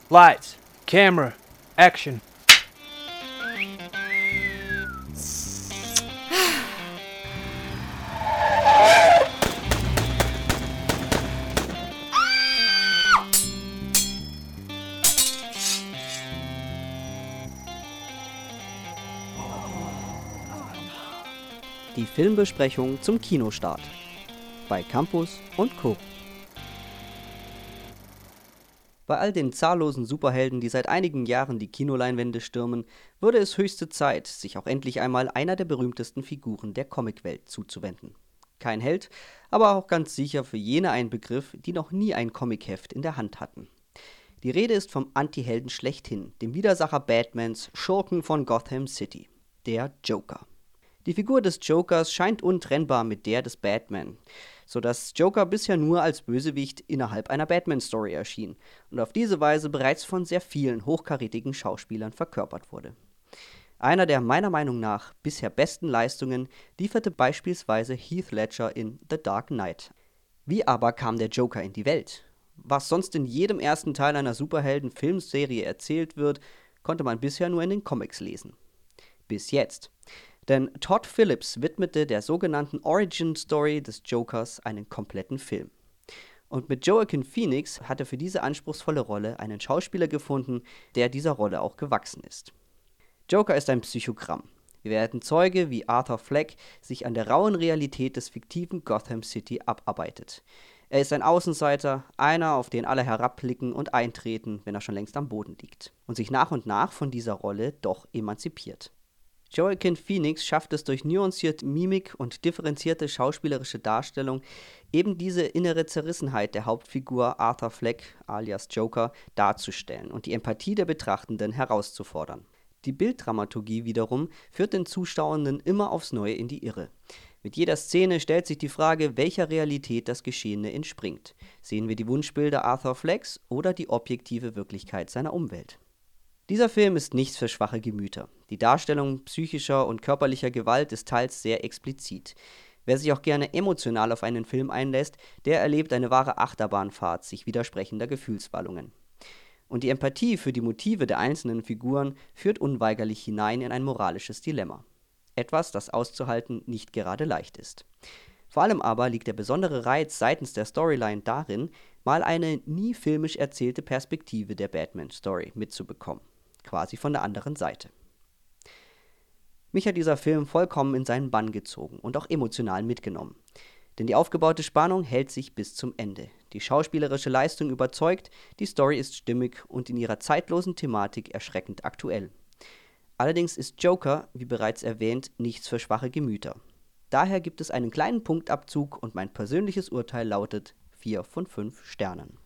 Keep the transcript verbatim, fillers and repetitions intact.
Lights, camera, action. Die Filmbesprechung zum Kinostart bei Campus und Co. Bei all den zahllosen Superhelden, die seit einigen Jahren die Kinoleinwände stürmen, wurde es höchste Zeit, sich auch endlich einmal einer der berühmtesten Figuren der Comicwelt zuzuwenden. Kein Held, aber auch ganz sicher für jene ein Begriff, die noch nie ein Comicheft in der Hand hatten. Die Rede ist vom Antihelden schlechthin, dem Widersacher Batmans, Schurken von Gotham City, der Joker. Die Figur des Jokers scheint untrennbar mit der des Batman, sodass Joker bisher nur als Bösewicht innerhalb einer Batman-Story erschien und auf diese Weise bereits von sehr vielen hochkarätigen Schauspielern verkörpert wurde. Einer der meiner Meinung nach bisher besten Leistungen lieferte beispielsweise Heath Ledger in The Dark Knight. Wie aber kam der Joker in die Welt? Was sonst in jedem ersten Teil einer Superhelden-Filmserie erzählt wird, konnte man bisher nur in den Comics lesen. Bis jetzt. Denn Todd Phillips widmete der sogenannten Origin-Story des Jokers einen kompletten Film. Und mit Joaquin Phoenix hat er für diese anspruchsvolle Rolle einen Schauspieler gefunden, der dieser Rolle auch gewachsen ist. Joker ist ein Psychogramm. Wir werden Zeuge, wie Arthur Fleck sich an der rauen Realität des fiktiven Gotham City abarbeitet. Er ist ein Außenseiter, einer, auf den alle herabblicken und eintreten, wenn er schon längst am Boden liegt. Und sich nach und nach von dieser Rolle doch emanzipiert. Joaquin Phoenix schafft es durch nuancierte Mimik und differenzierte schauspielerische Darstellung, eben diese innere Zerrissenheit der Hauptfigur Arthur Fleck alias Joker darzustellen und die Empathie der Betrachtenden herauszufordern. Die Bilddramaturgie wiederum führt den Zuschauenden immer aufs Neue in die Irre. Mit jeder Szene stellt sich die Frage, welcher Realität das Geschehene entspringt. Sehen wir die Wunschbilder Arthur Flecks oder die objektive Wirklichkeit seiner Umwelt? Dieser Film ist nichts für schwache Gemüter. Die Darstellung psychischer und körperlicher Gewalt ist teils sehr explizit. Wer sich auch gerne emotional auf einen Film einlässt, der erlebt eine wahre Achterbahnfahrt sich widersprechender Gefühlswallungen. Und die Empathie für die Motive der einzelnen Figuren führt unweigerlich hinein in ein moralisches Dilemma. Etwas, das auszuhalten nicht gerade leicht ist. Vor allem aber liegt der besondere Reiz seitens der Storyline darin, mal eine nie filmisch erzählte Perspektive der Batman-Story mitzubekommen. Quasi von der anderen Seite. Mich hat dieser Film vollkommen in seinen Bann gezogen und auch emotional mitgenommen. Denn die aufgebaute Spannung hält sich bis zum Ende. Die schauspielerische Leistung überzeugt, die Story ist stimmig und in ihrer zeitlosen Thematik erschreckend aktuell. Allerdings ist Joker, wie bereits erwähnt, nichts für schwache Gemüter. Daher gibt es einen kleinen Punktabzug und mein persönliches Urteil lautet vier von fünf Sternen.